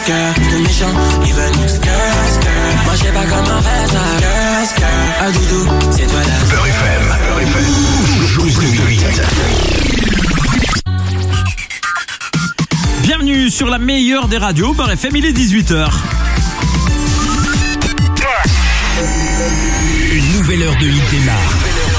skirt. Les méchants, ils veulent skirt. Moi j'ai pas comment faire ça. Skirt. Ah doudou, c'est toi là. Beurre FM. Plus de 8. Bienvenue sur la meilleure des radios, Beurre FM, il est 18h. Une nouvelle heure de hit démarre.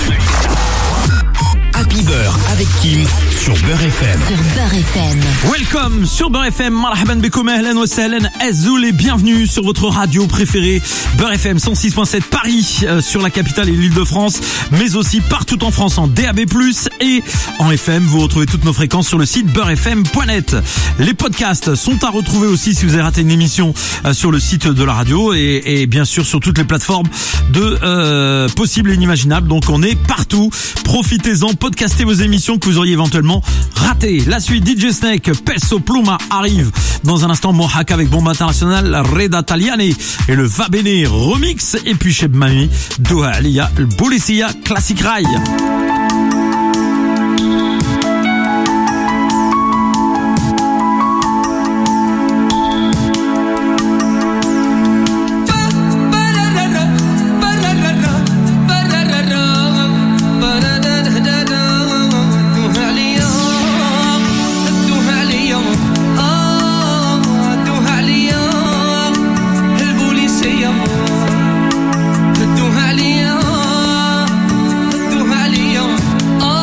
Happy Beurre avec Kim sur Beurre FM. Sur Beurre FM. Welcome sur Beurre FM. Marhaban bikoum, ahlan wa sahlan, azoul et bienvenue sur votre radio préférée. Beurre FM 106.7 Paris, sur la capitale et l'Île-de-France, mais aussi partout en France en DAB+, et en FM. Vous retrouvez toutes nos fréquences sur le site beurrefm.net. Les podcasts sont à retrouver aussi si vous avez raté une émission sur le site de la radio et bien sûr sur toutes les plateformes de possibles et inimaginables. Donc on est partout. Profitez-en, podcastez vos émissions que vous auriez éventuellement ratées. La suite, DJ Snake, Peso Pluma arrive dans un instant. Mohaka avec Bombe Internationale, Reda Taliani et le Va Bene remix. Et puis chez Mami, Doha Alia, le Policia Classic Rail. Oh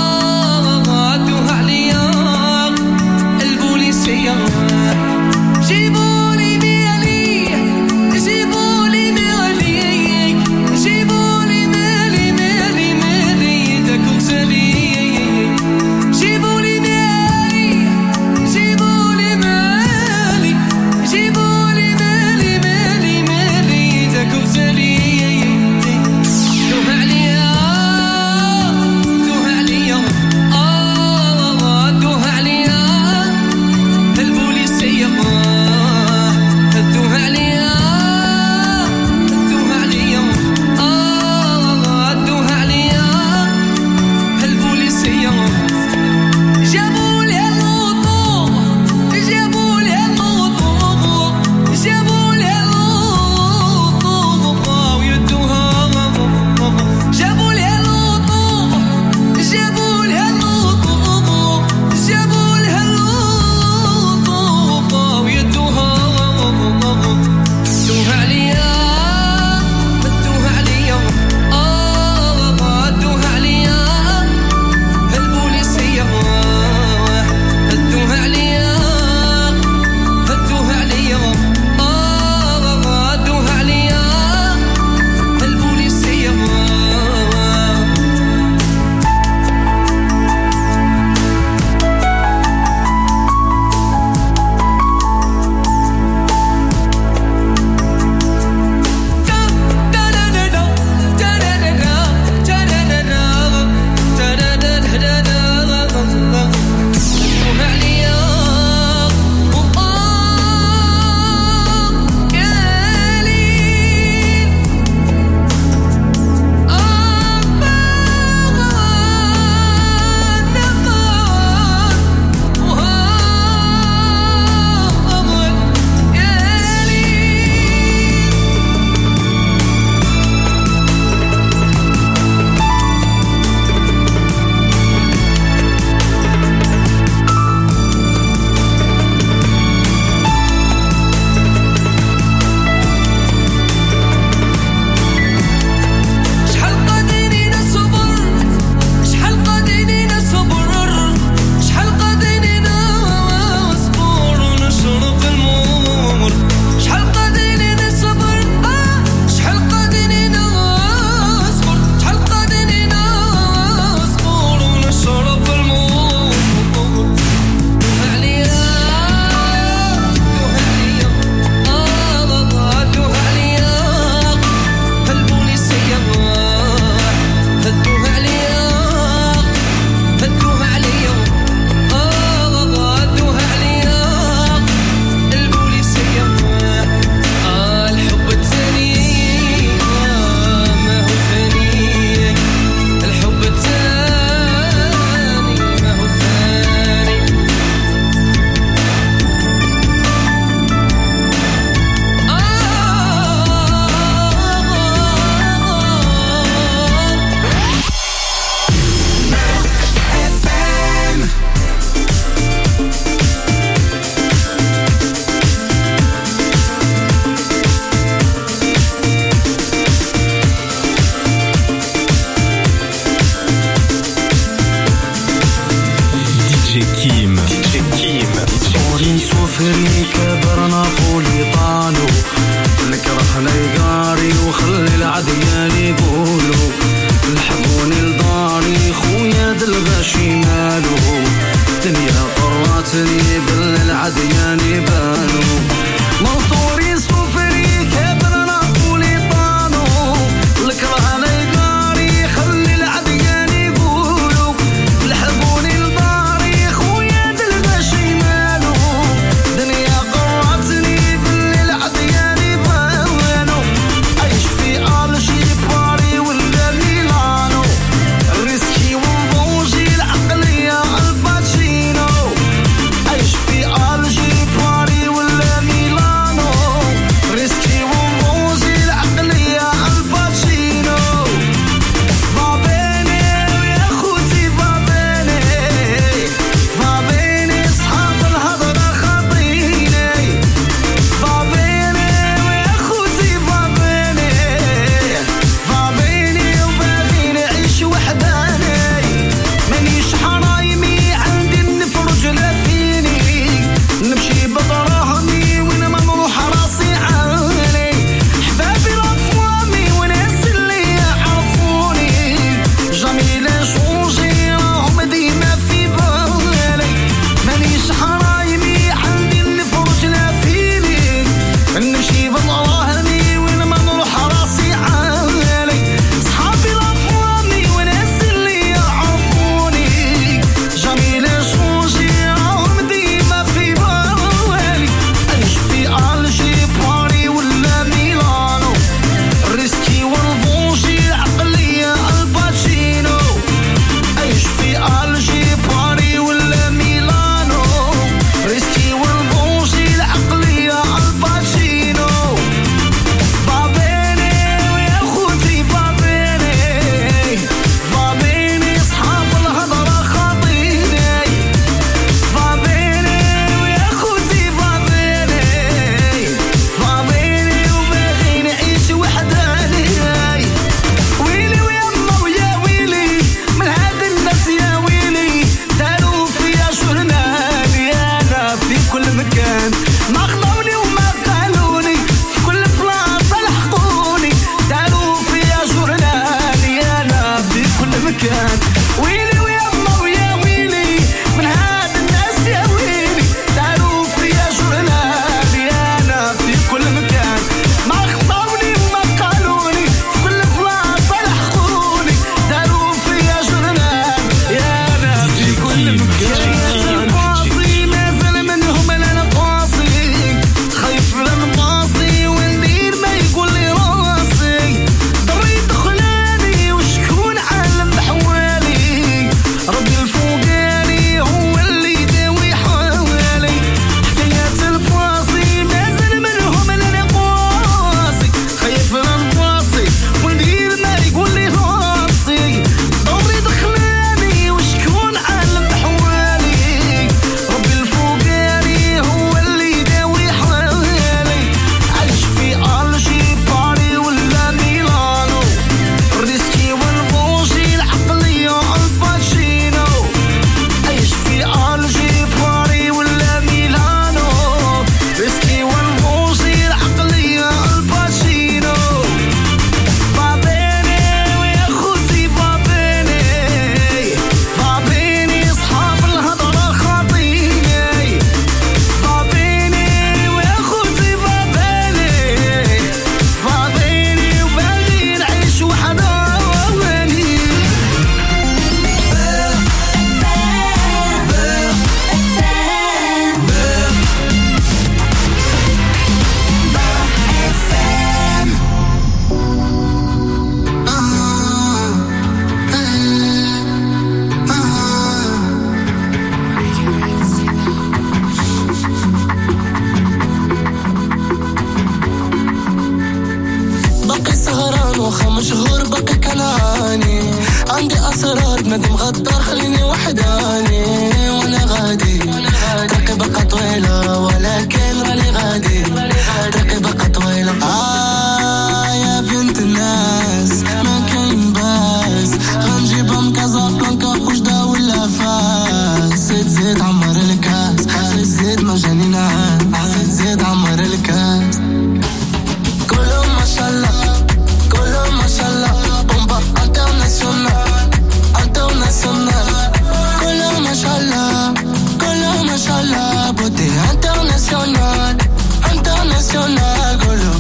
أسرار بندم غدار خليني وحداني وأنا غادي طريقي بقى طويلة ولكن راني غادي طريقي بقى طويلة يا بنت الناس ما كاين باس غنجيبهم كازابلانكا وجدة ولا فاس زيد عمر الكاس زيد مجانينا زيد عمر الكاس كلهم ما شاء الله كلهم ما شاء الله بومبا انترناسيونال انترناسيونال كلهم ما شاء الله كلهم ما شاء الله بوتي انترناسيونال انترناسيونال كلهم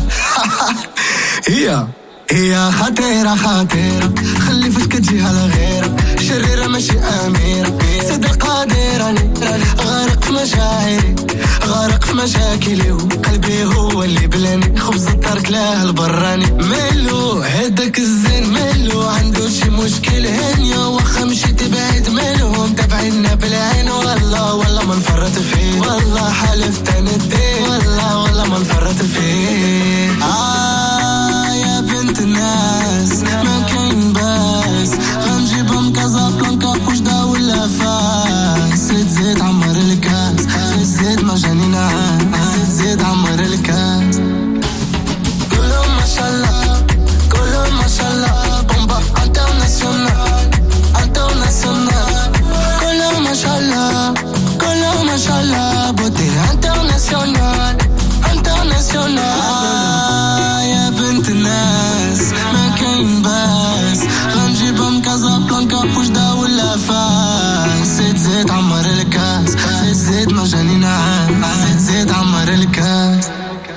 هي خطيرة خطيرة خلي فاش كتجيها لغيرة شريرة ماشي أميرة سيدة قادرة غارق في مشاعري غارق في مشاكلي وقلبي هو اللي بلاني خبز الطرق له البراني ملو هداك الزين ملو عنده شي مشكل هنيا واخا مشيت بعيد منهم تابعينا بالعين والله ما نفرط فيه والله حلفت ندي والله ما نفرط فيه يا بنت الناس ما كاين باس غنجيبهم كازابلانكا وجدة ولا فاس زيد عمر الكاس زيد مجانينا زيد عمر الكاس كلهم ما شاء الله كلهم ما شاء الله بومبا انترناسيونال انترناسيونال كلهم ما شاء الله كلهم ما شاء الله بوتي انترناسيونال انترناسيونال يا بنت الناس ما كاين باس غنجيبهم كازابلانكا وجدة ولا فاس زيد عمر الكاس زيد مجانينا زيد عمر الكاس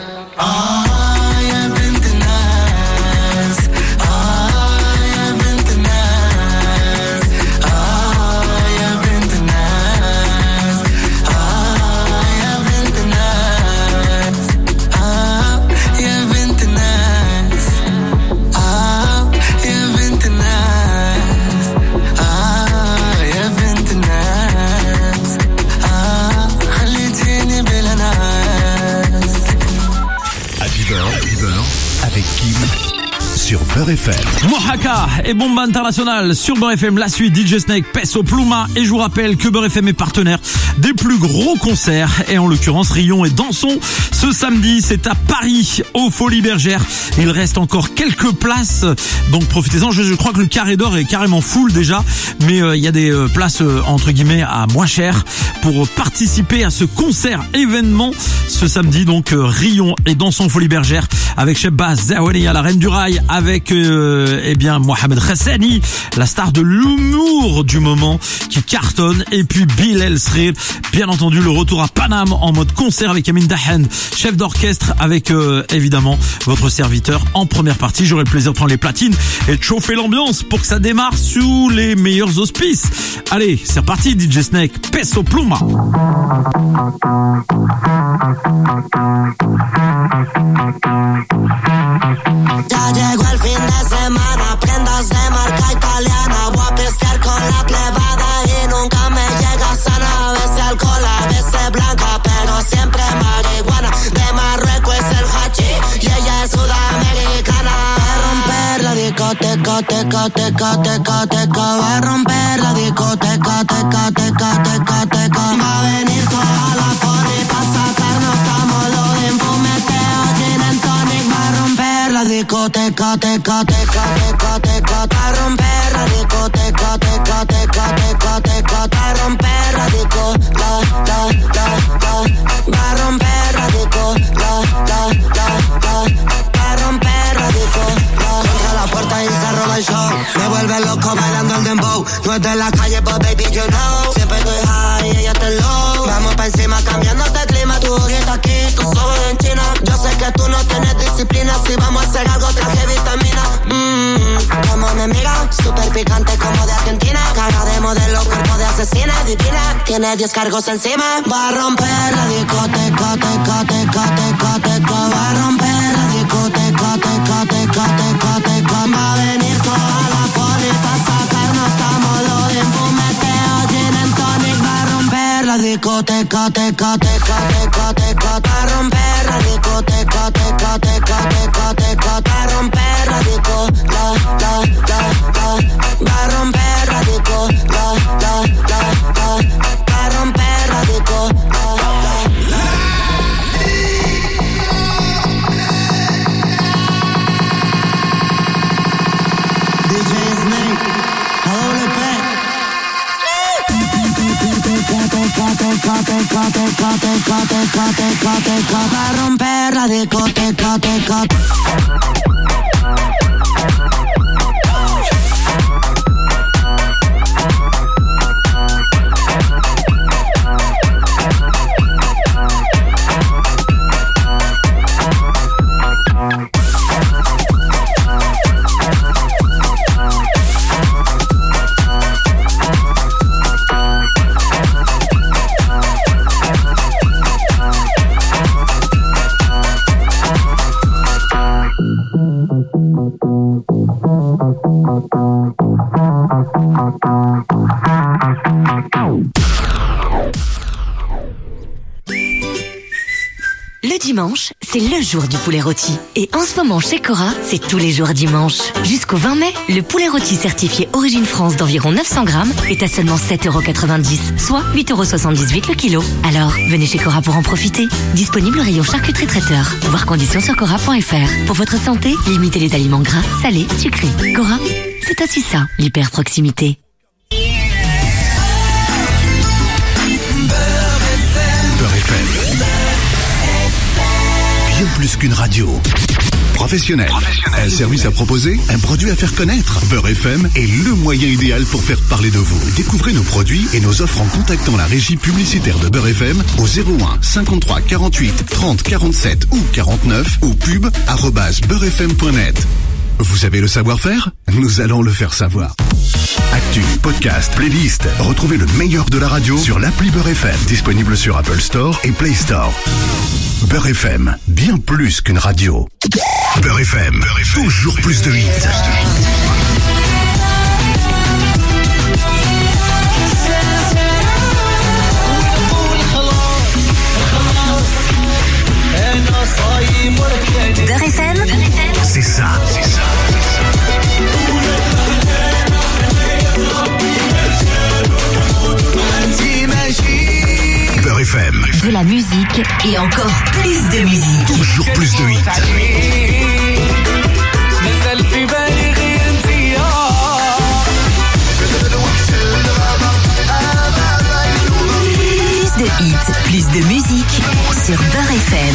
يا بنت الناس يا بنت الناس يا بنت الناس يا بنت الناس يا بنت الناس يا بنت الناس يا بنت الناس خليتيني بلا ناس. Happy Beurre avec Kim sur Beurre FM. Mohaka et Bomba International sur Beurre FM. La suite, DJ Snake, Peso Pluma. Et je vous rappelle que Beurre FM est partenaire des plus gros concerts. Et en l'occurrence, Rions et Dansons. Ce samedi, c'est à Paris, aux Folies Bergères. Il reste encore quelques places. Donc profitez-en. Je crois que le Carré d'Or est carrément full déjà. Mais il y a des places, entre guillemets, à moins cher pour participer à ce concert événement. Ce samedi, donc, Rions et Dansons Folies Bergères avec Shebaz Zawani à la Reine du Rail, avec Mohamed Hassani, la star de l'humour du moment qui cartonne, et puis Bilal Srir, bien entendu le retour à Paname en mode concert avec Amin Dahan, chef d'orchestre, avec évidemment votre serviteur en première partie. J'aurai le plaisir de prendre les platines et de chauffer l'ambiance pour que ça démarre sous les meilleurs auspices. Allez, c'est reparti, DJ Snake, Peso Pluma. Ya llegó el fin de semana, prendas de marca italiana. Voy a pescar con la plebada y nunca me llega sana. A veces alcohol, a veces blanca, pero siempre marihuana. De Marruecos es el hachí y ella es sudamericana. Va a romper la discoteca, teca, teca, teca, teca. Va a romper la discoteca, teca, teca, teca, teca. Va a venir toda la poli pa' sacarnos tamolo de fumeteo, gin and tonic. Va a romper la discoteca, teca, teca, teca, teca. Va a romper la discoteca, teca, teca, teca, teca. Va a romper la disco, la. Va a romper la disco, la. Va a romper la disco, contra la puerta y se roba el show. Me vuelve loco bailando el dembow. No es de la calle, but baby, you know. Siempre estoy high y ella está low. Vamos pa' encima cambiándote el clima. Tu ojito aquí, tus ojos en China. Yo sé que tú no tienes disciplina. Si vamos a hacer algo, traje vitamina. Como enemiga, súper picante como de Argentina. Cara de modelo, cuerpo de asesina, divina. Tiene 10 cargos encima. Va a romper la discoteca, teca, teca, teca, teca. Va a romper la discoteca, teca, teca, teca, teca. Va a venir toda la poli pa' sacarnos tamolo de fumeteo, gin and tonic. Va a romper la discoteca. discoteca, teca, teca, teca, teca, pa' romper la discoteca, teca, teca, teca, teca, pa' romper la disco, pa' romper la disco, pa' romper la disco, DJ Snake, para romper la discoteca, teca. Le dimanche, c'est le jour du poulet rôti. Et en ce moment, chez Cora, c'est tous les jours dimanche. Jusqu'au 20 mai, le poulet rôti certifié Origine France d'environ 900 grammes est à seulement 7,90 €, soit 8,78 € le kilo. Alors, venez chez Cora pour en profiter. Disponible rayon charcuterie traiteur. Voir conditions sur cora.fr. Pour votre santé, limitez les aliments gras, salés, sucrés. Cora, c'est aussi ça, l'hyper proximité. Beurre FM. Bien plus qu'une radio. Professionnel. Un service à proposer, un produit à faire connaître. Beurre FM est le moyen idéal pour faire parler de vous. Découvrez nos produits et nos offres en contactant la régie publicitaire de Beurre FM au 01 53 48 30 47 ou 49 ou pub@beurrefm.net. Vous avez le savoir-faire ? Nous allons le faire savoir. Actu, podcast, playlist. Retrouvez le meilleur de la radio sur l'appli Beurre FM, disponible sur Apple Store et Play Store. Beurre FM, bien plus qu'une radio. Beurre FM, toujours plus de hits. Beurre FM, c'est ça. Beurre FM. de la musique et encore plus de musique. Toujours plus de hits. Plus de hits, plus de musique sur Beurre FM.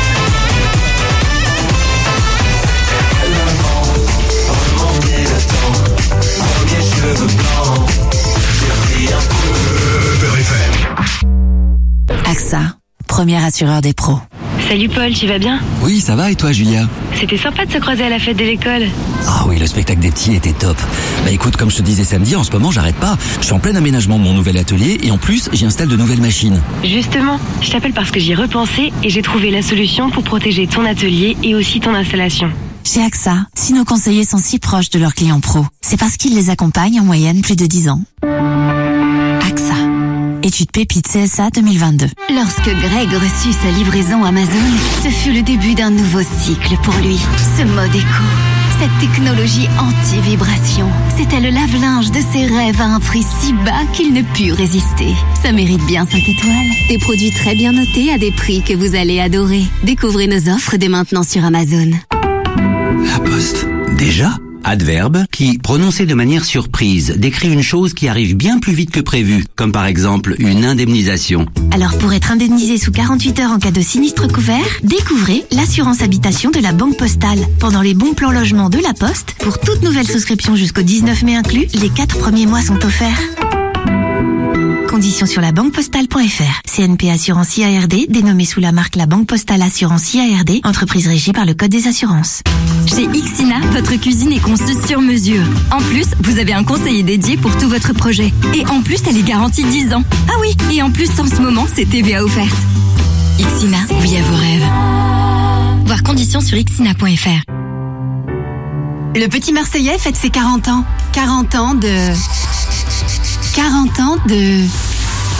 Beurre FM. AXA, premier assureur des pros. Salut Paul, tu vas bien? Oui, ça va et toi Julia? C'était sympa de se croiser à la fête de l'école. Ah oui, le spectacle des petits était top. Bah écoute, comme je te disais samedi, en ce moment j'arrête pas. Je suis en plein aménagement de mon nouvel atelier et en plus j'y installe de nouvelles machines. Justement, je t'appelle parce que j'y ai repensé et j'ai trouvé la solution pour protéger ton atelier et aussi ton installation. Chez AXA, si nos conseillers sont si proches de leurs clients pros, c'est parce qu'ils les accompagnent en moyenne plus de 10 ans. AXA. Étude Pépite CSA 2022. Lorsque Greg reçut sa livraison Amazon, ce fut le début d'un nouveau cycle pour lui. Ce mode éco, cette technologie anti-vibration, c'était le lave-linge de ses rêves à un prix si bas qu'il ne put résister. Ça mérite bien 5 étoiles. Des produits très bien notés à des prix que vous allez adorer. Découvrez nos offres dès maintenant sur Amazon. La Poste. Déjà ? Adverbe qui, prononcé de manière surprise, décrit une chose qui arrive bien plus vite que prévu, comme par exemple une indemnisation. Alors pour être indemnisé sous 48 heures en cas de sinistre couvert, découvrez l'assurance habitation de la Banque Postale. Pendant les bons plans logement de la Poste, pour toute nouvelle souscription jusqu'au 19 mai inclus, les 4 premiers mois sont offerts. Conditions sur labanquepostale.fr. CNP Assurance IARD, dénommée sous la marque La Banque Postale Assurance IARD, entreprise régie par le Code des assurances. Chez Ixina, votre cuisine est conçue sur mesure. En plus, vous avez un conseiller dédié pour tout votre projet. Et en plus, elle est garantie 10 ans. Ah oui, et en plus, en ce moment, c'est TVA offerte. Ixina, oui à vos rêves. Voir conditions sur ixina.fr. Le petit Marseillais fête ses 40 ans. 40 ans de...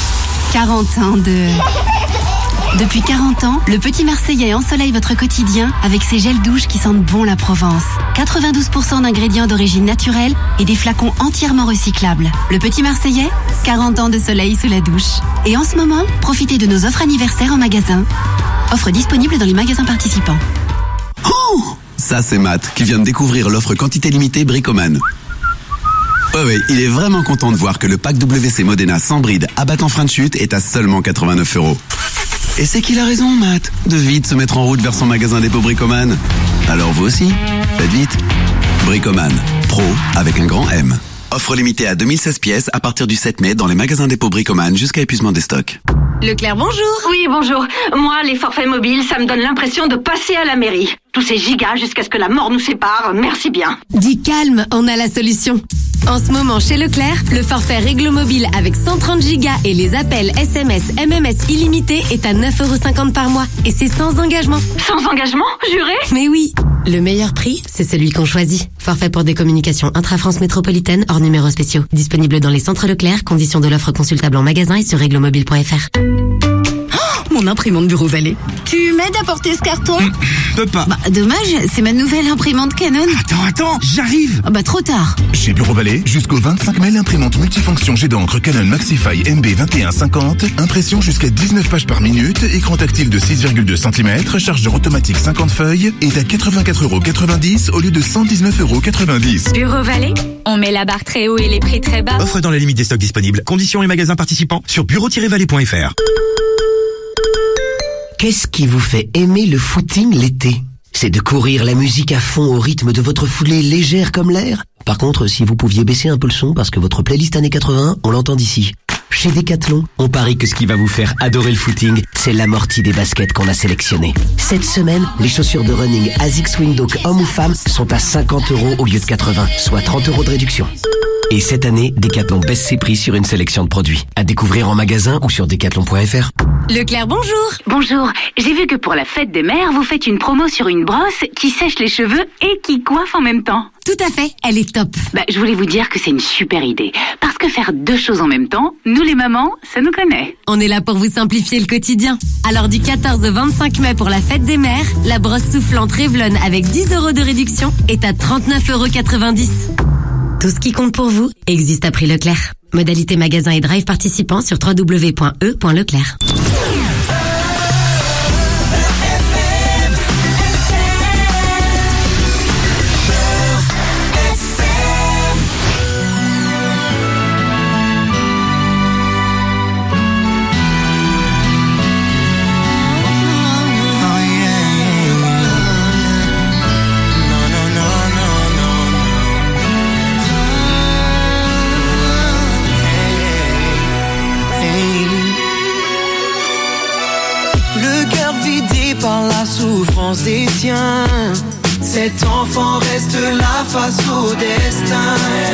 40 ans de... Depuis 40 ans, le Petit Marseillais ensoleille votre quotidien avec ses gels douches qui sentent bon la Provence. 92% d'ingrédients d'origine naturelle et des flacons entièrement recyclables. Le Petit Marseillais, 40 ans de soleil sous la douche. Et en ce moment, profitez de nos offres anniversaires en magasin. Offre disponible dans les magasins participants. Oh, ça c'est Matt qui vient de découvrir l'offre quantité limitée Bricoman. Ouais, il est vraiment content de voir que le pack WC Modena sans bride à battant frein de chute est à seulement 89 €. Et c'est qu'il a raison, Matt, de vite se mettre en route vers son magasin dépôt Bricoman. Alors vous aussi, faites vite. Bricoman, pro avec un grand M. Offre limitée à 2016 pièces à partir du 7 mai dans les magasins dépôt Bricoman jusqu'à épuisement des stocks. Leclerc, bonjour. Oui, bonjour. Moi, les forfaits mobiles, ça me donne l'impression de passer à la mairie. Tous ces gigas jusqu'à ce que la mort nous sépare, merci bien. Dis calme, on a la solution. En ce moment, chez Leclerc, le forfait Réglo Mobile avec 130 gigas et les appels SMS, MMS illimités est à 9,50 € par mois. Et c'est sans engagement. Sans engagement, juré? Mais oui. Le meilleur prix, c'est celui qu'on choisit. Forfait pour des communications intra-France métropolitaine hors numéros spéciaux. Disponible dans les centres Leclerc, conditions de l'offre consultable en magasin et sur réglomobile.fr. Mon imprimante Bureau Vallée. Tu m'aides à porter ce carton? Peux pas. Bah, dommage, c'est ma nouvelle imprimante Canon. Attends, j'arrive. Ah bah, trop tard. Chez Bureau Vallée, jusqu'au 25 mai, l'imprimante multifonction jet d'encre Canon Maxify MB2150, impression jusqu'à 19 pages par minute, écran tactile de 6,2 cm, chargeur automatique 50 feuilles, est à 84,90 € au lieu de 119,90 €. Bureau Vallée, on met la barre très haut et les prix très bas. Offre dans la limite des stocks disponibles. Conditions et magasins participants sur bureau-vallée.fr. Qu'est-ce qui vous fait aimer le footing l'été? C'est de courir la musique à fond au rythme de votre foulée légère comme l'air? Par contre, si vous pouviez baisser un peu le son parce que votre playlist années 80, on l'entend d'ici. Chez Decathlon, on parie que ce qui va vous faire adorer le footing, c'est l'amorti des baskets qu'on a sélectionnées. Cette semaine, les chaussures de running ASICS Windhoek hommes ou femmes sont à 50 € au lieu de 80, soit 30 € de réduction. Et cette année, Decathlon baisse ses prix sur une sélection de produits. À découvrir en magasin ou sur decathlon.fr. Leclerc, bonjour. Bonjour. J'ai vu que pour la fête des mères, vous faites une promo sur une brosse qui sèche les cheveux et qui coiffe en même temps. Tout à fait, elle est top. Je voulais vous dire que c'est une super idée. Parce que faire deux choses en même temps, nous les mamans, ça nous connaît. On est là pour vous simplifier le quotidien. Alors du 14 au 25 mai pour la fête des mères, la brosse soufflante Revlon avec 10 € de réduction est à 39,90 €. Tout ce qui compte pour vous existe à prix Leclerc. Modalité magasin et drive participants sur www.e.leclerc. Souffrance des tiens, cet enfant reste là face au destin.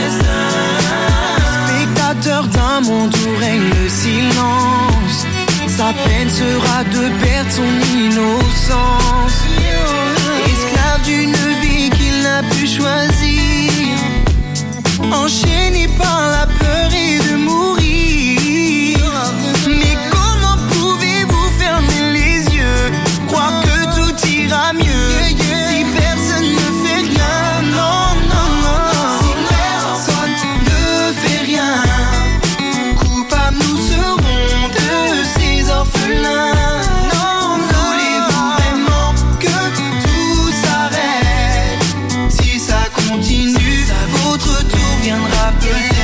Spectateur d'un monde où règne le silence, sa peine sera de perdre son innocence. Esclave d'une vie qu'il n'a pu choisir, enchaîné par la peur et de mourir. Mais comment pouvez-vous fermer les yeux, croire que ira mieux si personne ne fait rien? Non, non, non. Si personne ne fait rien, coupables nous serons de ces orphelins. Non, voulez-vous vraiment que tout s'arrête? Si ça continue, votre tour viendra peut-être.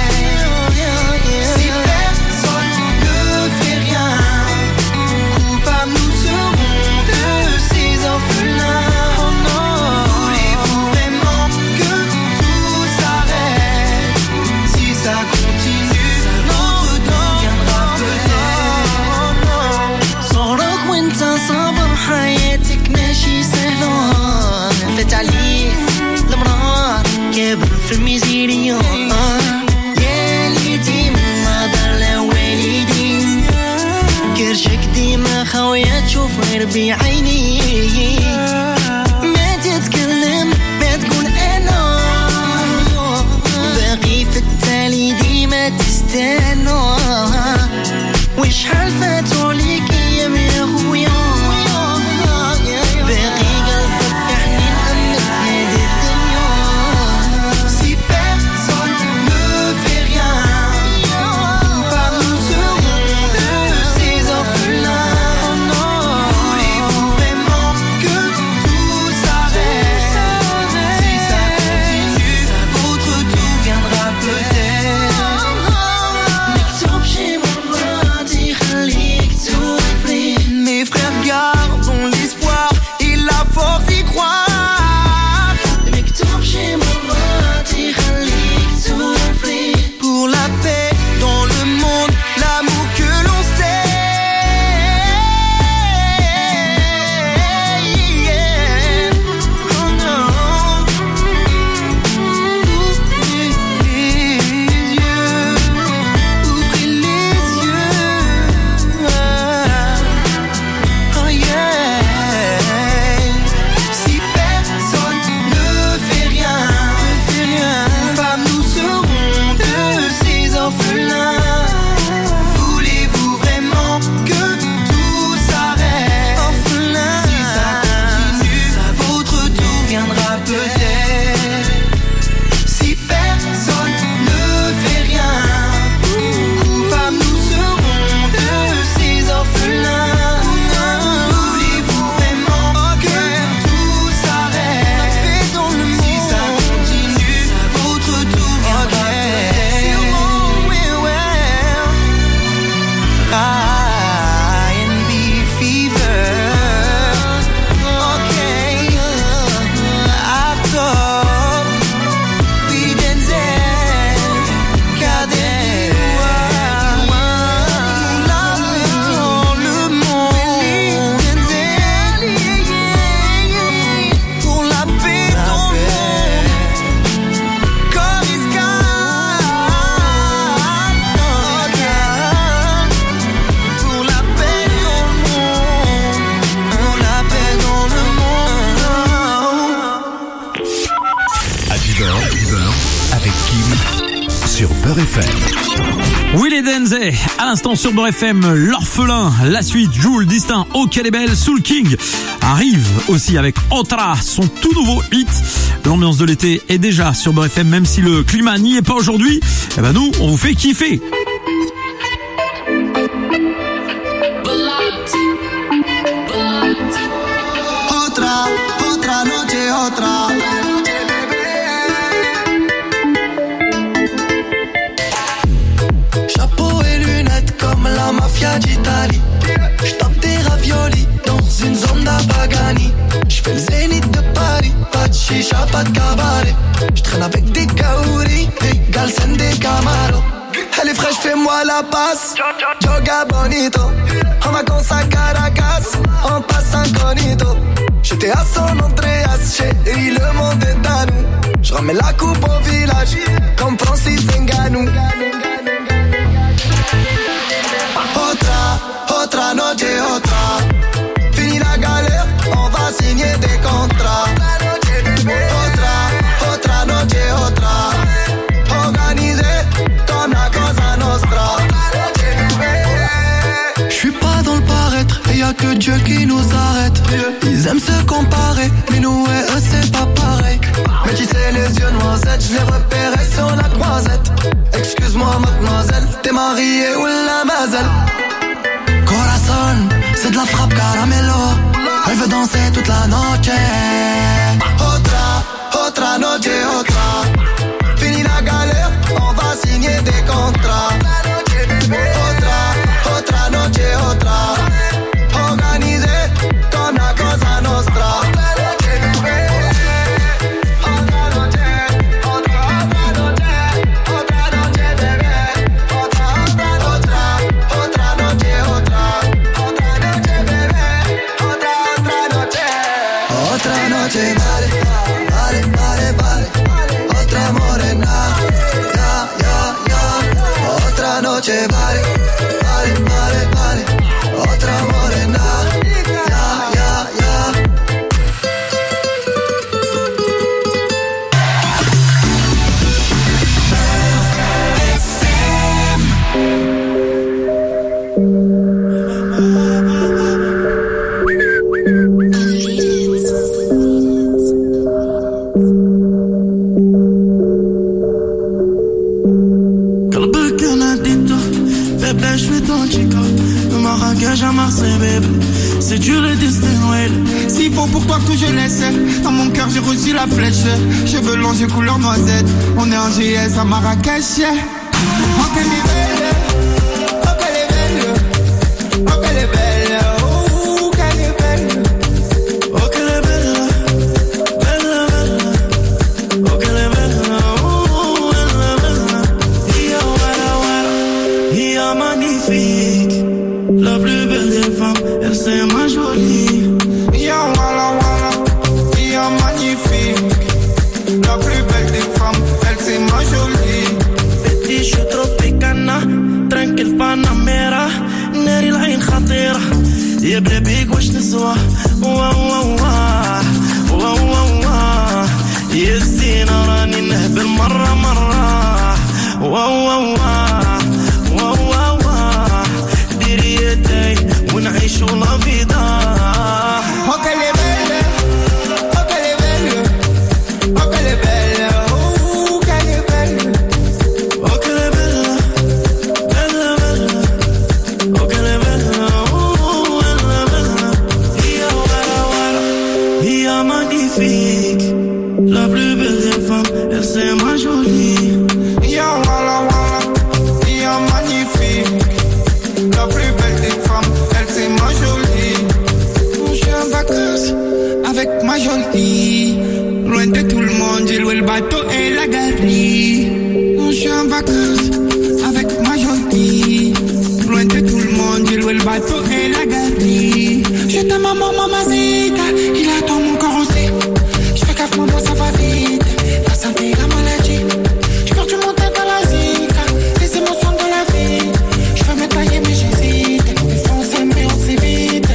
Si personne ne fait rien, coupables nous serons de ces orphelins. Oh non, voulez-vous vraiment que tout s'arrête? Si ça continue, notre temps viendra peut-être. صورك وانت صابر حياتك ماشي سهلة، فات عليك المرار كابر في الميزيرية. يا اليتيم ما دار لا والدين، كرشك ديما خاوية تشوف غير بعيني. ما تتكلم ما تقول انا، باقي في التالي ديما تستنى. وشحال فاتوا ليك ايام يا خويا باقي قلبك يا حنين امنت هذه الدنيا Si personne ne fait rien pas nous serons de ces orphelins voulez-vous vraiment que tout s'arrête Si ça continue votre tour viendra peut-être مكتوب شي مرات يخليك تسوفري Mes frères gardons l'espoir et la force d'y croire مكتوب شي مرات يخليك تسوفري Pour la paix dans le monde l'amour que l'on sait Oh non Ouvrez les yeux Ouvrez les yeux Oh yeah Si personne ne fait rien pas nous serons de ces orphelins Voulez-vous vraiment que tout s'arrête Orphelin Si ça continue votre tour viendra peut-être Si personne ne fait rien coupables nous serons de ces orphelins Voulez-vous vraiment que tout s'arrête Si ça continue votre tour viendra peut-être R&B fever Okay After We Denzel Cadet La paix dans le monde Pour la paix dans le monde Coruscant Pour la paix dans le monde Pour la paix dans le monde Happy Beurre avec Kim sur Beurre FM. Willy Denze, à l'instant sur Beurre FM, l'orphelin, la suite, Jules, Distin, Okelebel, Soul King arrive aussi avec Otra, son tout nouveau hit. L'ambiance de l'été est déjà sur Beurre FM, même si le climat n'y est pas aujourd'hui. Eh ben nous, on vous fait kiffer. Otra noche, otra Chapeau et lunettes comme la mafia d'Italie J'tape des raviolis dans une zone d'Abagani J'fais le zénith de Paris, pas de chicha, pas de cabaret J'traîne avec des kaouris, des galsen, des camaros Elle est fraîche, fais-moi la passe Joga bonito En vacances à Caracas On passe incognito J'étais à San Andreas, chérie, le monde est à nous J'ramène la coupe au village Comme Francis Ngannou Otra noche, otra Fini la galère, on va signer des contrats Otra noche, otra Organisé comme la Cosa Nostra J'suis pas dans le paraître, et y'a que Dieu qui nous arrête Ils aiment se comparer, mais nous et eux c'est pas pareil Mais tu sais les yeux noisettes, j'les repérais sur la croisette Excuse-moi mademoiselle, t'es mariée ou la mazel Corazon, c'est de la frappe caramelo Elle veut danser toute la noche Otra noche, otra Fini la galère, on va signer des contrats Otra noche, otra Organisé comme la Cosa Nostra Otra noche, C'est dur le destin, ouais. S'il faut pour toi que je laisse, dans mon cœur j'ai reçu la flèche. Cheveux longs, j'ai couleur noisette. On est en GS à Marrakech. Oh qu'elle est belle, oh qu'elle est belle, oh qu'elle est belle, oh qu'elle est belle, oh qu'elle est belle, belle, belle, oh qu'elle est belle, oh belle, belle. Ia magnifique, la plus belle des femmes, elle c'est ma jolie. Ia wala wala, ia magnifique, la plus belle des femmes, elle c'est ma jolie. Petit je suis tropicana, tranquille Panamera, ناري العين خطيرة. يا بلابيك واش نسوى، واو واو واو واو واو. يا زينة راني نهبل مرة مرة، واو واو واو واو واو. ديري يدي ونعيشو لا فيدا. Oh qu'elle est belle, oh qu'elle est belle, oh qu'elle est belle, oh qu'elle est belle, oh qu'elle est belle, belle belle, oh qu'elle est belle, oh belle belle. Ia wala wala, ia magnifique, la plus belle des femmes, elle c'est ma jolie. Ia wala wala, ia magnifique, la plus belle des femmes, elle c'est ma jolie. Je suis en vacances avec ma jolie, loin de tout le monde, j'ai loué le bateau et la galerie. Je suis en vacances avec ma jolie, loin de tout le monde, j'ai loué le bateau et la galerie. Je t'aime maman, mamacita, il attend mon corps aussi. Je fais gaffe maman, ça va vite, la santé, la maladie. Je perds du mon tête à la zika, les émotions de la vie. Je veux me tailler mais j'hésite, il faut s'aimer, on s'évite.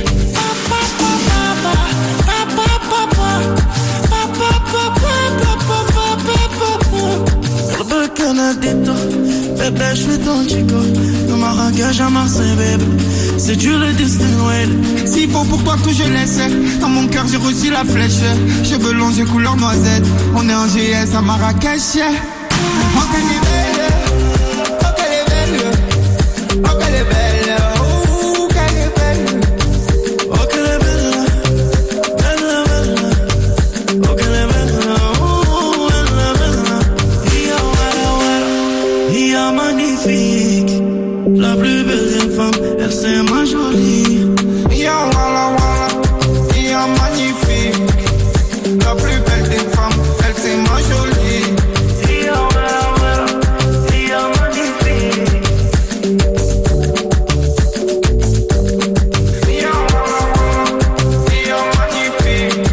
قلبك انا اديته بابا je fais ton chico de Marrakech à Marseille bébé. C'est dur le destin, ouais. S'il faut pour toi que je laisse, dans mon cœur j'ai reçu la flèche. Cheveux longs, j'ai couleur noisette. On est en GS à Marrakech. Oh qu'elle est belle, oh qu'elle est belle, oh qu'elle est belle, oh qu'elle est belle, oh qu'elle est belle, belle belle, oh qu'elle est belle, oh belle belle. Ia wala wala, ia magnifique, la plus belle des femmes, elle c'est ma jolie. Ia wala wala, ia magnifique, la plus belle des femmes, elle c'est ma jolie. Ia wala wala, ia magnifique. Ia wala wala, ia magnifique.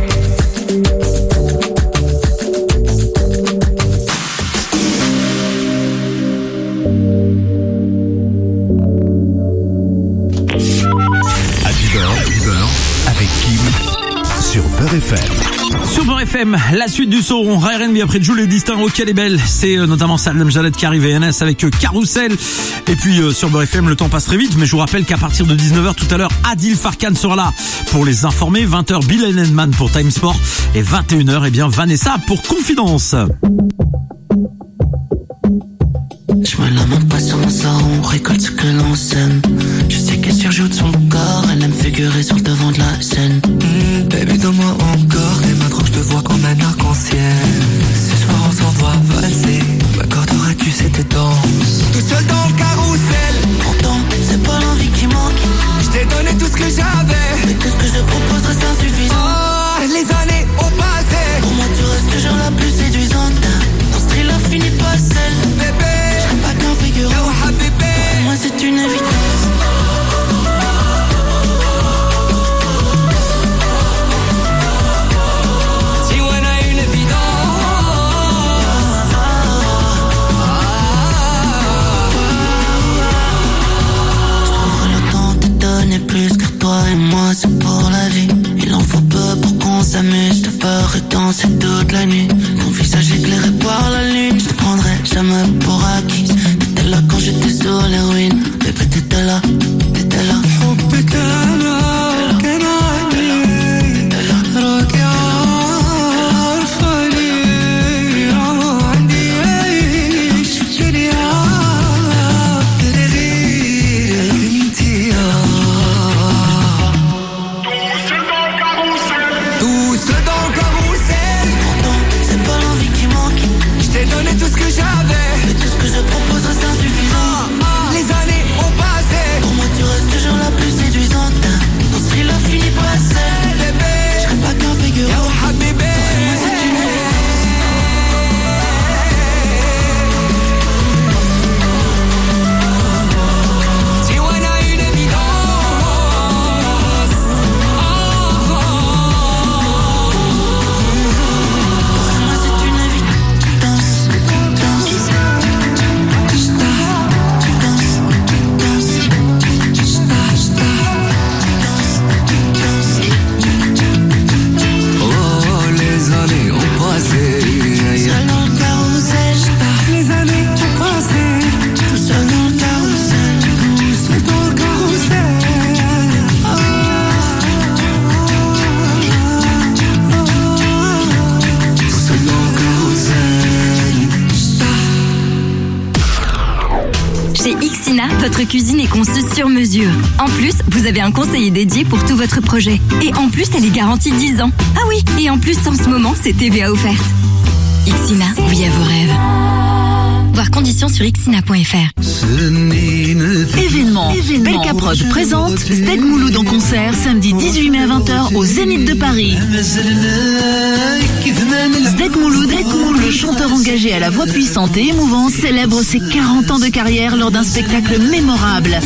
Beurre avec Kim sur Beurre FM. Sur Beurre FM, la suite du son R&B après Jules et Distin, oh qu'elle est belle. C'est notamment Salem Jaled qui arrive et NS avec Carousel. Et puis sur Beurre FM, le temps passe très vite, mais je vous rappelle qu'à partir de 19h tout à l'heure, Adil Farkan sera là pour les informer. 20h, Bill Henman pour Time Sport. Et 21h, eh bien Vanessa pour Confidence. Je me lamente pas sur mon sort, on récolte ce que l'on sème. Je sais qu'elle surjoue de son corps, elle aime figurer sur le devant de la scène. Baby, donne-moi encore des mains trop, je te vois comme un arc-en-ciel. Ce soir on s'en doit valser, m'accorderas-tu cette danse? Tout seul dans le carrousel, pourtant c'est pas l'envie qui manque. Je t'ai donné tout ce que j'avais, mais tout ce que je propose reste insuffisant. Oh, les années ont passé, pour moi tu restes toujours la plus séduisante. Dans ce thriller finit pas seul, bébé. Pas qu'un figurant, pour moi c'est une évidence. Si on a une évidence. Je trouverai le temps de te donner plus, car toi et moi c'est pour la vie. Il en faut peu pour qu'on s'amuse, je te ferai danser toute la nuit. Ton visage éclairé par la lune, je te prendrai jamais pour acquise. T'étais là quand j'étais sur les ruines, bébé t'étais là, t'étais là. حبك أنا كان عندي راجع عارفاني عندي عيش دنيا تغير انتي votre cuisine est conçue sur mesure. En plus, vous avez un conseiller dédié pour tout votre projet. Et en plus, elle est garantie 10 ans. Ah oui, et en plus, en ce moment, c'est TVA offerte. Ixina, oui à vos rêves. Voir conditions sur ixina.fr. Événement. Belkaprod présente Steg Mouloud en concert samedi 18 mai à 20h au Zénith de Paris. Steg Mouloud, le chanteur engagé à la voix puissante et émouvante, célèbre ses 40 ans de carrière lors d'un spectacle mémorable.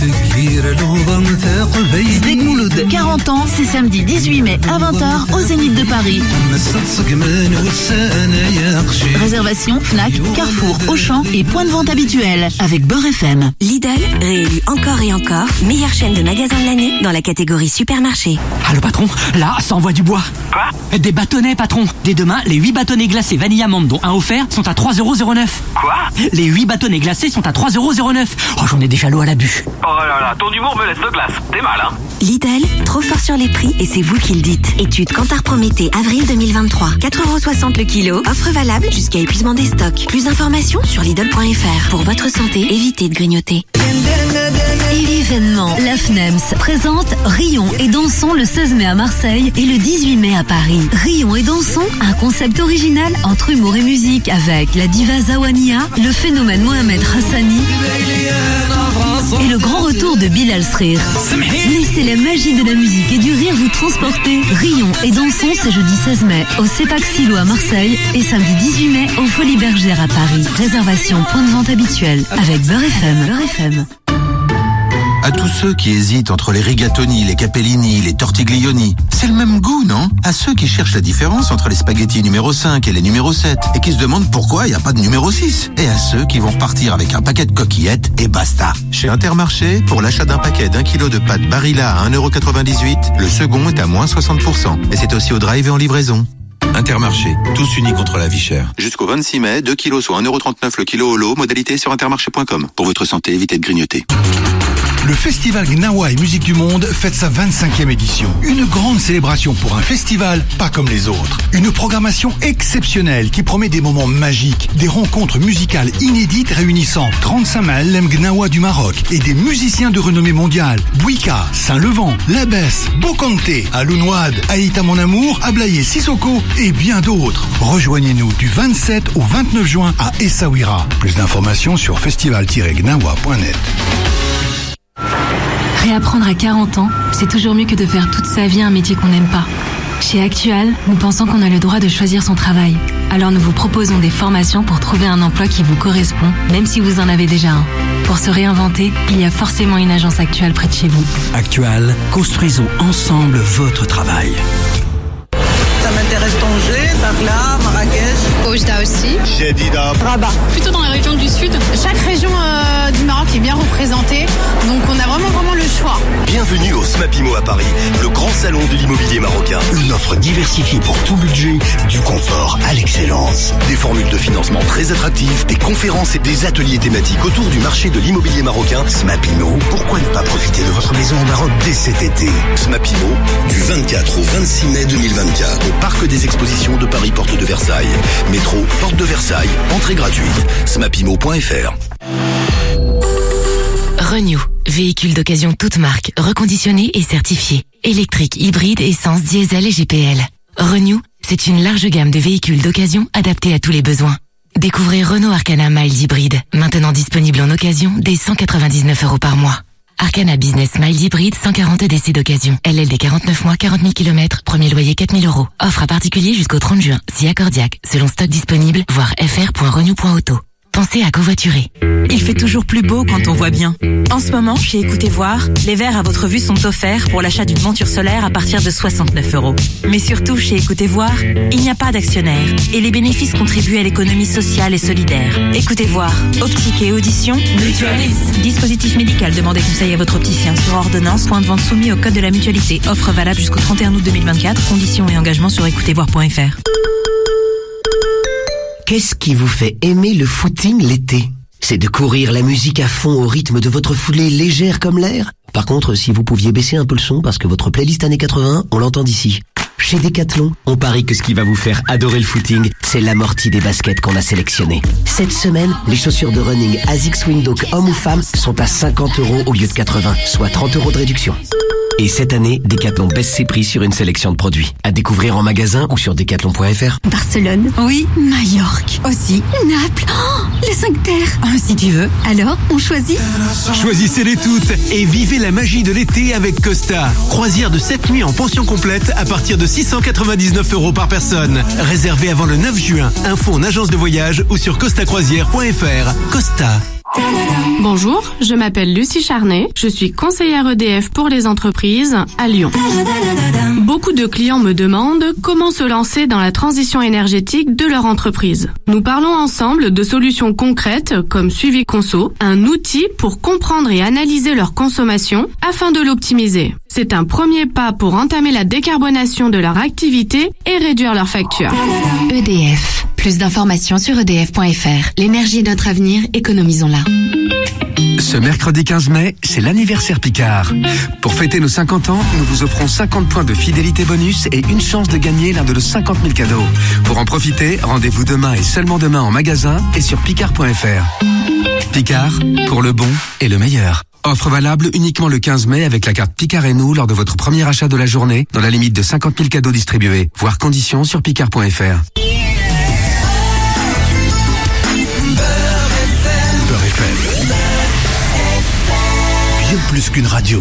Steg Mouloud, 40 ans, c'est samedi 18 mai à 20h au Zénith de Paris. Réservation Fnac, Carrefour, Auchan et point de vente habituel avec Beurre FM. Lidl, réélu encore et encore, meilleure chaîne de magasins de l'année dans la catégorie supermarché. Allô patron, là, ça envoie du bois. Quoi? Des bâtonnets patron. Dès demain, les 8 bâtonnets glacés vanille amande dont un offert sont à 3,09€. Quoi? Les 8 bâtonnets glacés sont à 3,09€. Oh, j'en ai déjà l'eau à la bûche. Oh là là, ton humour me laisse de glace. T'es mal, hein? Lidl, trop fort sur les prix et c'est vous qui le dites. Étude Kantar Prométhée, avril 2023. 4,60€ le kilo. Offre valable jusqu'à épuisement des stocks. Plus d'informations sur Lidl.fr. Pour votre santé, évitez de grignoter. Événement. La FNEMS présente Rions et dansons le 16 mai à Marseille et le 18 mai à Paris. Rions et dansons, un concept original entre humour et musique avec la diva Zawania, le phénomène Mohamed Hassani et le grand retour de Bilal Srir. Laissez la magie de la musique et du rire vous transporter. Rions et dansons, c'est jeudi 16 mai au CEPAC Silo à Marseille et samedi 18 mai au Folies Bergères à Paris. Réservation point de vente habituel avec Beurre FM. Beurre FM. À tous ceux qui hésitent entre les rigatoni, les capellini, les tortiglioni, c'est le même goût, non? À ceux qui cherchent la différence entre les spaghettis numéro 5 et les numéro 7 et qui se demandent pourquoi il n'y a pas de numéro 6. Et à ceux qui vont repartir avec un paquet de coquillettes et basta. Chez Intermarché, pour l'achat d'un paquet d'1 kilo de pâtes Barilla à 1,98€, le second est à moins 60%. Et c'est aussi au drive et en livraison. Intermarché, tous unis contre la vie chère. Jusqu'au 26 mai, 2 kilos soit 1,39€ le kilo au lot, modalité sur intermarché.com. Pour votre santé, évitez de grignoter. Le Festival Gnawa et Musique du Monde fête sa 25e édition. Une grande célébration pour un festival pas comme les autres. Une programmation exceptionnelle qui promet des moments magiques, des rencontres musicales inédites réunissant 35 Ma'allem Gnawa du Maroc et des musiciens de renommée mondiale. Bouika, Saint-Levant, Labès, Bokanté, Alounoad, Aïta Mon Amour, Ablaye Sissoko et bien d'autres. Rejoignez-nous du 27 au 29 juin à Essaouira. Plus d'informations sur festival-gnawa.net. Réapprendre à 40 ans, c'est toujours mieux que de faire toute sa vie un métier qu'on n'aime pas. Chez Actual, nous pensons qu'on a le droit de choisir son travail. Alors nous vous proposons des formations pour trouver un emploi qui vous correspond, même si vous en avez déjà un. Pour se réinventer, il y a forcément une agence Actual près de chez vous. Actual, construisons ensemble votre travail. Ça m'intéresse Tanger, Dakhla, Marrakech. Oujda aussi. Jedida. Rabat. Plutôt dans la région du sud. Chaque région du Maroc est bien représentée, donc on a vraiment le choix. Bienvenue au SMAPIMO à Paris, le grand salon de l'immobilier marocain. Une offre diversifiée pour tout budget, du confort à l'excellence. Des formules de financement très attractives, des conférences et des ateliers thématiques autour du marché de l'immobilier marocain. SMAPIMO, pourquoi ne pas profiter de votre maison au Maroc dès cet été? SMAPIMO, du 24 au 26 mai 2024, au Parc des Expositions de Paris, porte de Versailles. Métro, porte de Versailles, entrée gratuite. smapimo.fr. Renew, véhicule d'occasion toute marque, reconditionné et certifié. Électrique, hybride, essence, diesel et GPL. Renew, c'est une large gamme de véhicules d'occasion adaptés à tous les besoins. Découvrez Renault Arcana Mild Hybride, maintenant disponible en occasion dès 199€ par mois. Arcana Business Mild Hybride, 140 EDC d'occasion. LLD 49 mois, 40 000 km, premier loyer 4 000 €. Offre à particulier jusqu'au 30 juin, si accordiaque, selon stock disponible, voir fr.renew.auto. Pensez à covoiturer. Il fait toujours plus beau quand on voit bien. En ce moment, chez Écoutez Voir, les verres à votre vue sont offerts pour l'achat d'une monture solaire à partir de 69€. Mais surtout, chez Écoutez Voir, il n'y a pas d'actionnaire et les bénéfices contribuent à l'économie sociale et solidaire. Écoutez Voir, optique et audition, Mutualis. Dispositif médical, demandez conseil à votre opticien sur ordonnance, point de vente soumis au code de la mutualité. Offre valable jusqu'au 31 août 2024. Conditions et engagements sur écoutezvoir.fr. Qu'est-ce qui vous fait aimer le footing l'été? C'est de courir la musique à fond au rythme de votre foulée légère comme l'air? Par contre, si vous pouviez baisser un peu le son parce que votre playlist années 80, on l'entend d'ici. Chez Decathlon, on parie que ce qui va vous faire adorer le footing, c'est l'amorti des baskets qu'on a sélectionnées. Cette semaine, les chaussures de running ASICS Windhoek hommes ou femmes sont à 50 € au lieu de 80, soit 30 € de réduction. Et cette année, Decathlon baisse ses prix sur une sélection de produits. À découvrir en magasin ou sur decathlon.fr. Barcelone. Oui. Majorque. Aussi. Naples. Oh, les 5 terres. Si tu veux. Alors, on choisit? Choisissez-les toutes et vivez la magie de l'été avec Costa. Croisière de 7 nuits en pension complète à partir de 699 € par personne. Réservé avant le 9 juin. Info en agence de voyage ou sur costacroisière.fr. Costa. Bonjour, je m'appelle Lucie Charnet, je suis conseillère EDF pour les entreprises à Lyon. Beaucoup de clients me demandent comment se lancer dans la transition énergétique de leur entreprise. Nous parlons ensemble de solutions concrètes comme Suivi Conso, un outil pour comprendre et analyser leur consommation afin de l'optimiser. C'est un premier pas pour entamer la décarbonation de leur activité et réduire leurs factures. EDF. Plus d'informations sur edf.fr. L'énergie est notre avenir, économisons-la. Ce mercredi 15 mai, c'est l'anniversaire Picard. Pour fêter nos 50 ans, nous vous offrons 50 points de fidélité bonus et une chance de gagner l'un de nos 50 000 cadeaux. Pour en profiter, rendez-vous demain et seulement demain en magasin et sur picard.fr. Picard, pour le bon et le meilleur. Offre valable uniquement le 15 mai avec la carte Picard et nous lors de votre premier achat de la journée dans la limite de 50 000 cadeaux distribués. Voir conditions sur picard.fr. Bien plus qu'une radio.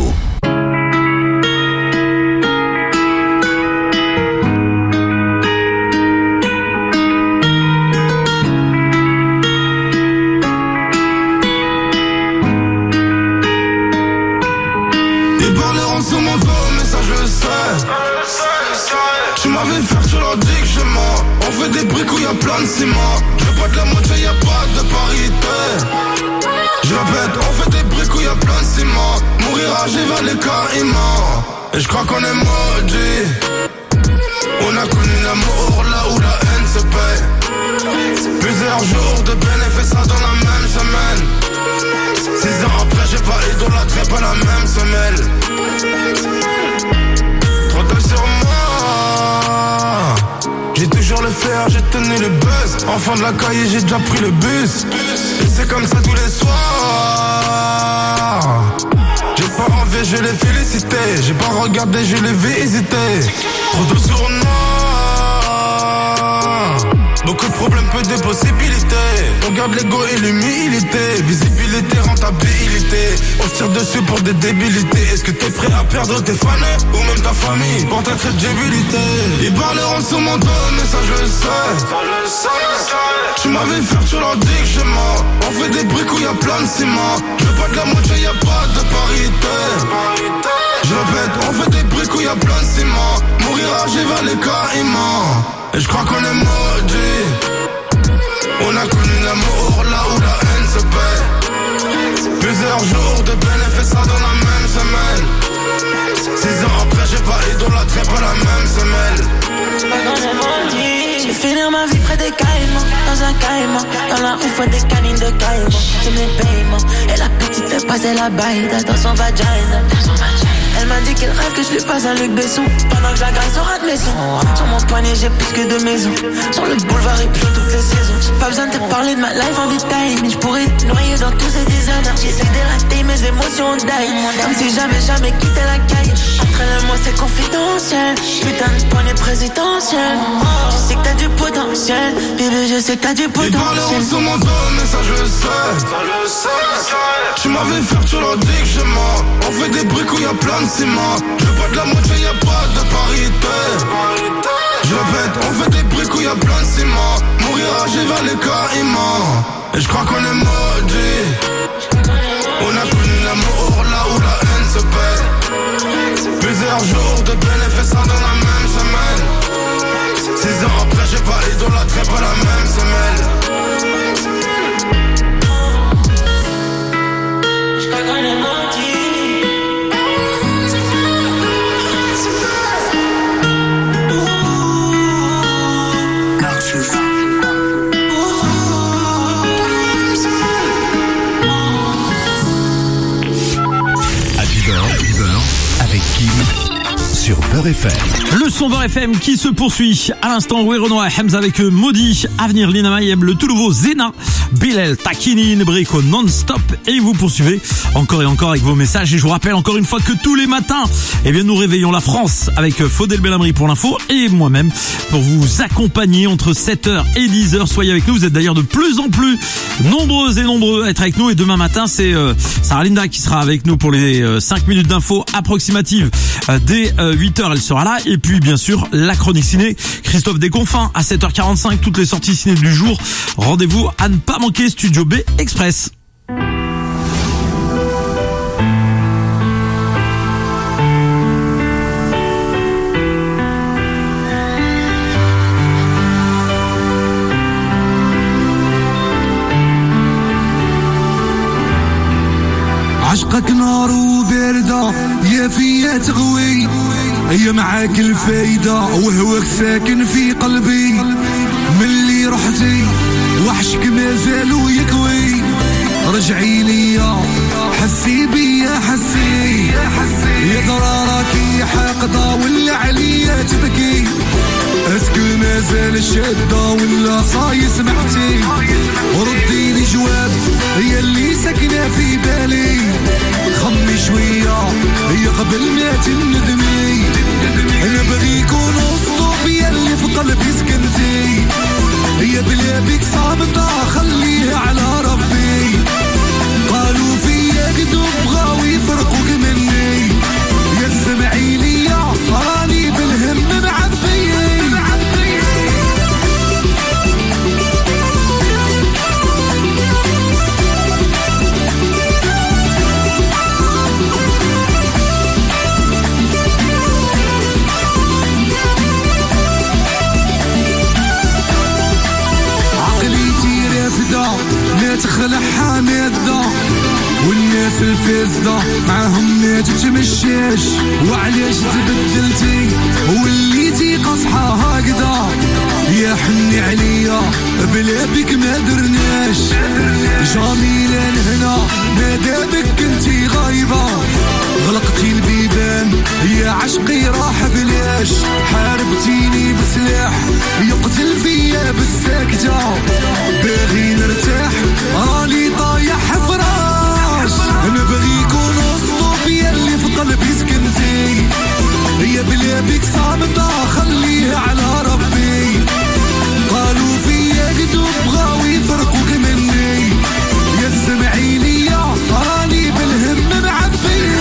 Ils parleront sur mon dos, mais ça je le sais. Tu m'avais fait, tu leur dis que je mens. On fait des briques où y'a plein de ciment. Je veux pas de la moitié, y'a pas de parité. Je répète, on fait des briques où y'a plein de ciment. Mourir âgé vers les caïmans. Et je crois qu'on est maudits. On a connu l'amour là où la haine se paie. Plusieurs jours de bénéfices dans la même semaine. 6 ans après j'ai pas idolâtré pas la même semelle. Trop tôt sur moi. J'ai toujours le flair, j'ai tenu le buzz. Enfant de la caille, j'ai déjà pris le bus. Et c'est comme ça tous les soirs. J'ai pas envie, je l'ai félicité. J'ai pas regardé, je l'ai vu hésiter. Trop tôt sur moi. Beaucoup de problèmes, peu de possibilités. On garde l'ego et l'humilité. Visibilité, rentabilité. On se tire dessus pour des débilités. Est-ce que t'es prêt à perdre tes fans ou même ta famille pour ta crédibilité? Ils parleront sur mon dos, mais ça je le sais. Tu m'avais fait, tu leur dis que je mens. On fait des briques où y'a plein de ciment. Je veux pas de la moitié, y'a pas de parité. Je répète, on fait des briques où y'a plein de ciment. Mourir âgé vers les caïmans. Et je crois qu'on est maudits. On a connu l'amour là où la haine se paie. Plusieurs jours de bénéfices dans la même semaine. 6 ans après j'ai pas idolâtré pas la même semelle. J'ai fini ma vie près des caïmans, dans un caïman. Dans la rue faut des canines de caïmans. J'ai mes paiements. Et la petite fait passer la baille dans son vagina. Elle m'a dit qu'elle rêve que je lui fasse un Luc Besson. Pendant que j'agresse sur admission. Sur mon poignet j'ai plus que 2 maisons. Sur le boulevard et puis toutes les saisons. J'ai pas besoin de te parler de ma life en détail. Mais je pourrais te noyer dans tous ces désordres. J'essaie d'élater mes émotions die. Comme si jamais quitté la caille. Après le mois c'est confidentiel. Putain de poignée présidentielle. Je sais que t'as du potentiel. Bébé je sais que t'as du potentiel. Ils parleront sur mon dos mais ça je le sais. Tu m'avais fait, tu leur dis que je mens. On fait des briques où y'a plein de ciment. Je veux pas de la moitié, y'a pas de parité. Je répète, on fait des briques où y'a plein de ciment. Mourir âgé vers les caïmans. Et je crois qu'on est maudits. On a connu l'amour là où la haine se paie. Plusieurs jours de bénéfices dans la même semaine. 6 ans après j'ai pas idolâtré pas la même semelle. Je crois qu'on est maudits. Avec Kim sur Beurre FM. Le son Beurre FM qui se poursuit. À l'instant, Roué Renoir et Hems avec Maudit, Avenir, Lina Mayeb, le tout nouveau Zena, Bilal, Takini, Nebreko, non-stop. Et vous poursuivez encore et encore avec vos messages. Et je vous rappelle encore une fois que tous les matins, eh bien, nous réveillons la France avec Faudel Belhamri pour l'info et moi-même pour vous accompagner entre 7h et 10h. Soyez avec nous. Vous êtes d'ailleurs de plus en plus nombreuses et nombreux à être avec nous. Et demain matin, c'est Sarah Linda qui sera avec nous pour les 5 minutes d'infos approximatives. Dès 8h, elle sera là. Et puis, bien sûr, la chronique ciné. Christophe Desconfins à 7h45. Toutes les sorties ciné du jour. Rendez-vous à ne pas manquer. Studio B Express. عشقك نار وباردة يا فيا تغوي هي معاك الفايدة وهواك ساكن في قلبي من اللي رحتي وحشك مازالو يكوي رجعي ليا حسي بيا حسي يا ترى راكي حاقدة ولا عليا تبكي اسكو مازال الشدة ولا صاي سمعتي ردي لي جواب هي اللي ساكنة في بالي خمي شوية هي قبل ما تندمي انا بغيك ونصطب يا اللي في قلبي سكنتي هي بلا بيك صامتة خليها على ربي قالوا فيا كدوب بغاو يفرقوك مني يا سمعي ليا راني بالهم معبي ما تخلع حامدة والناس الفاسدة معهم ما تتمشاش وعلاش تبدلتي وليتي قصحة هكذا يا حني عليا بلا بك ما درناش جميلة هنا ما دابك كنتي غايبة غلقتي البيبان يا عشقي راح بلاش حاربتيني بسلاح يقتل فيا بالساكتة باغي نرتاح راني طايح فراش انا بغيك ونصطب يا اللي في قلبي سكنتي هي بلا بيك صامتة خليها على ربي قالوا فيا كدوب بغاو يفرقوك مني يا سمعي ليا راني بالهم معبي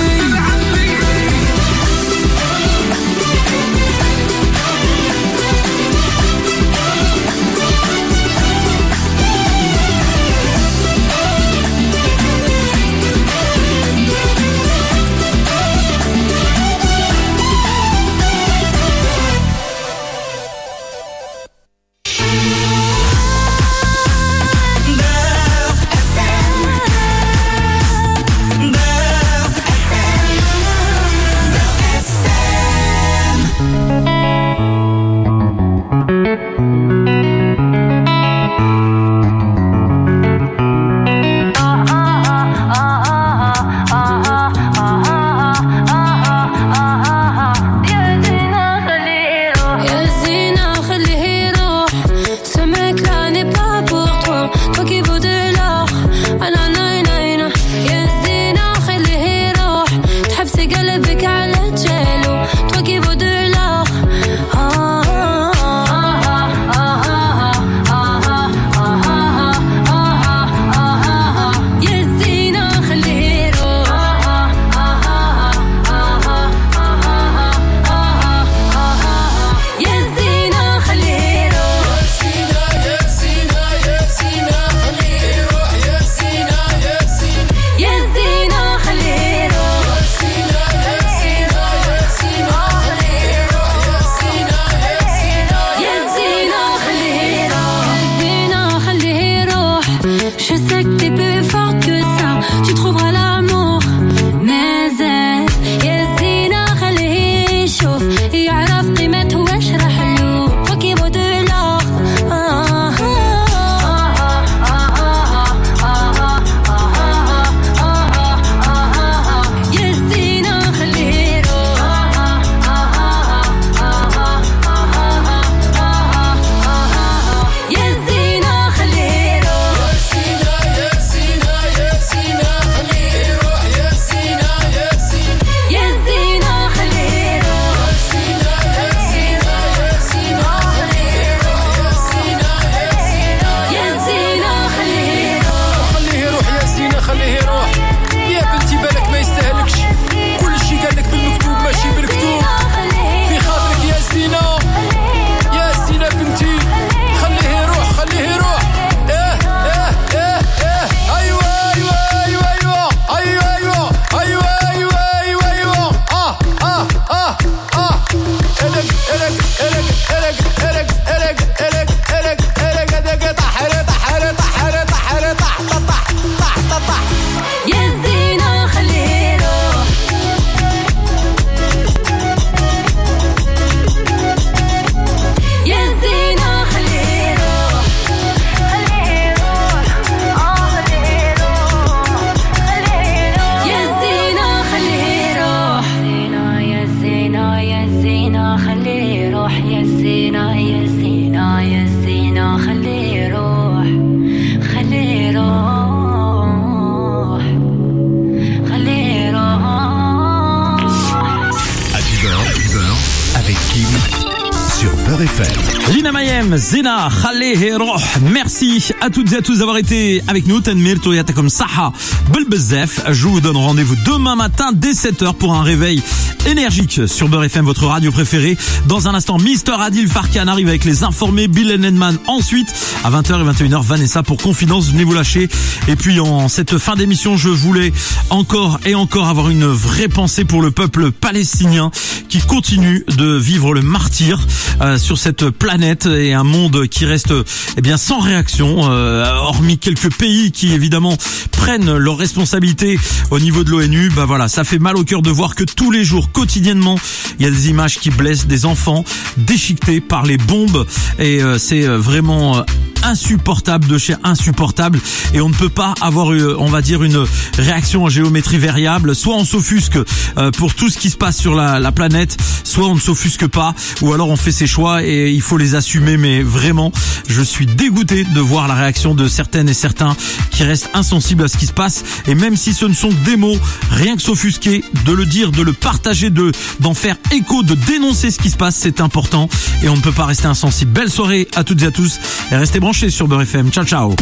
Lina Mayem, Zena, Khaleh Roh. Merci à toutes et à tous d'avoir été avec nous. Tanmir Toyata comme Saha Belbezef. Je vous donne rendez-vous demain matin dès 7h pour un réveil énergique sur Beurre FM, votre radio préférée. Dans un instant, Mister Adil Farkan arrive avec les informés, Bill Edman. Ensuite, à 20h et 21h, Vanessa pour Confidence. Venez vous lâcher. Et puis, en cette fin d'émission, je voulais encore et encore avoir une vraie pensée pour le peuple palestinien qui continue de vivre le martyre sur cette planète et un monde qui reste sans réaction, hormis quelques pays qui évidemment prennent leurs responsabilités au niveau de l'ONU. Voilà, ça fait mal au cœur de voir que tous les jours, quotidiennement, il y a des images qui blessent des enfants déchiquetés par les bombes et c'est vraiment insupportable de chez insupportable, et on ne peut pas avoir on va dire une réaction en géométrie variable. Soit on s'offusque pour tout ce qui se passe sur la planète, soit on ne s'offusque pas, ou alors on fait ses choix et il faut les assumer. Mais vraiment, je suis dégoûté de voir la réaction de certaines et certains qui restent insensibles à ce qui se passe. Et même si ce ne sont que des mots, rien que s'offusquer, de le dire, de le partager, d'en faire écho, de dénoncer ce qui se passe, c'est important et on ne peut pas rester insensible. Belle soirée à toutes et à tous et restez branchés sur Beurre FM. Ciao ciao.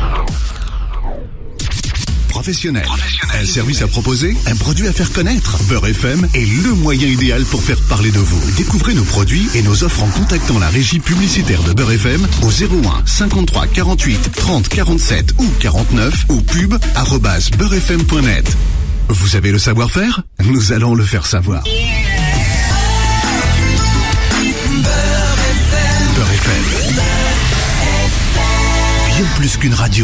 Professionnel. Un service à proposer, un produit à faire connaître. Beurre FM est le moyen idéal pour faire parler de vous. Découvrez nos produits et nos offres en contactant la régie publicitaire de Beurre FM au 01 53 48 30 47 ou 49 ou pub@beurrefm.net. Vous avez le savoir-faire ? Nous allons le faire savoir. Beurre FM. Bien plus qu'une radio.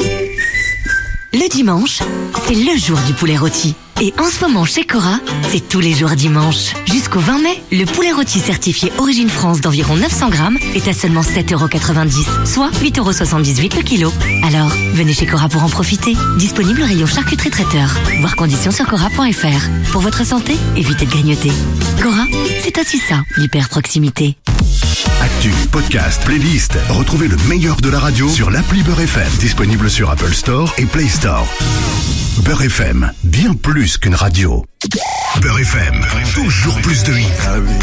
Le dimanche, c'est le jour du poulet rôti. Et en ce moment, chez Cora, c'est tous les jours dimanche. Jusqu'au 20 mai, le poulet rôti certifié Origine France d'environ 900 grammes est à seulement 7,90 €, soit 8,78 € le kilo. Alors, venez chez Cora pour en profiter. Disponible rayon charcuterie traiteur. Voir conditions sur cora.fr. Pour votre santé, évitez de grignoter. Cora, c'est aussi ça, l'hyper proximité. Actu, podcast, playlist. Retrouvez le meilleur de la radio sur l'appli Beurre FM, disponible sur Apple Store et Play Store. Beurre FM, bien plus qu'une radio. Beurre FM, toujours plus de hits.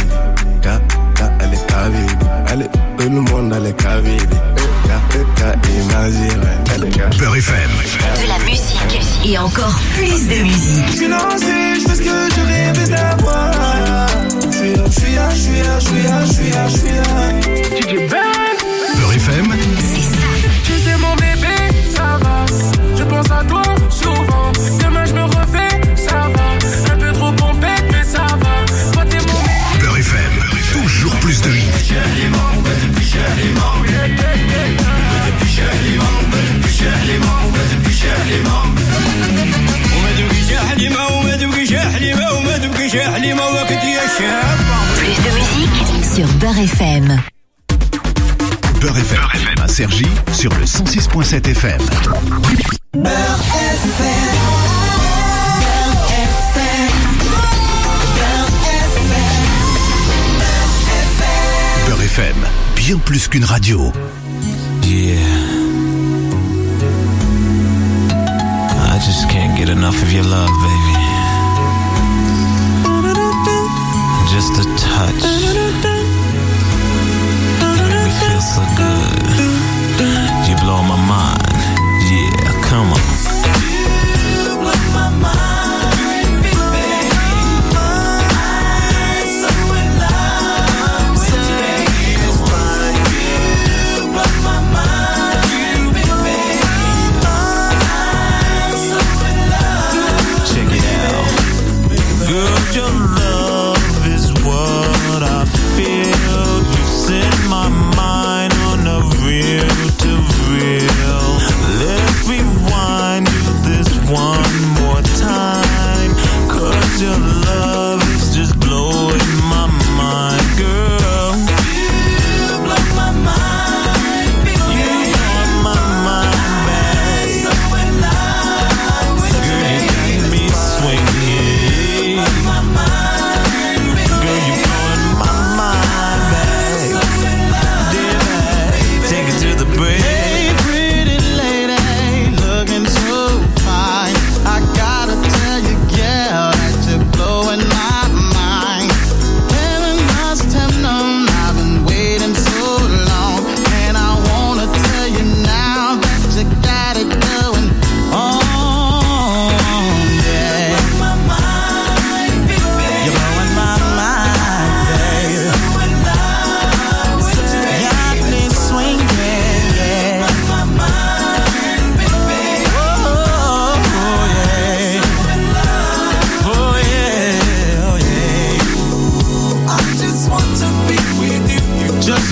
Beurre FM. De la musique et encore plus de musique. Je suis lancé, je fais ce que je rêvais d'avoir. Je suis là. Beurre FM. C'est ça. Tu sais mon bébé, ça va. Je pense à toi souvent. Demain je me refais, ça va. Un peu trop pompette, mais ça va. Toi t'es mon bébé. Beurre FM, toujours plus de hits. Plus de musique sur Beurre FM. Beurre FM, à Cergy, sur le 106.7 FM. Beurre FM. Beurre FM, bien plus qu'une radio. Yeah. I just can't get enough of your love, baby. Just a touch. You make me feel so good. You blow my mind. Yeah, come on. You blow my mind, baby. I'm so in love with you. Come on. You blow my mind, baby. I'm so in love. Check it out. Girl, your love is what I feel.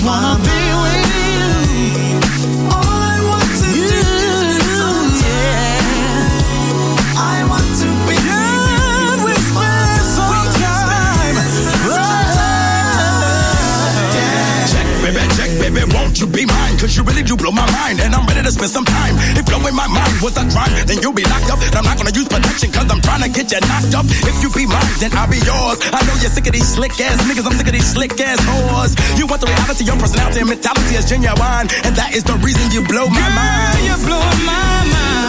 wanna be with you. All I want to do is I want to be and we spend some time. Check, baby, won't you be mine? Cause you really do blow my mind, and I'm ready to spend some time. If blowing my mind was a crime, then you'll be locked up. And I'm not gonna use protection, cause I'm trying to get you knocked up. If you be mine, then I'll be yours. I know you're sick of these slick ass niggas, I'm sick of these slick ass whores. You want the reality, your personality and mentality is genuine, and that is the reason you blow my mind. You blow my mind.